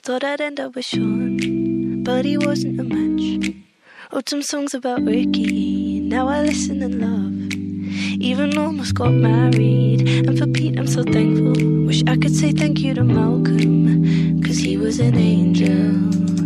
Thought I'd end up with Sean, but he wasn't a match. Wrote some songs about Ricky, now I listen and love. Even almost got married, and for Pete I'm so thankful. Wish I could say thank you to Malcolm, 'cause he was an angel.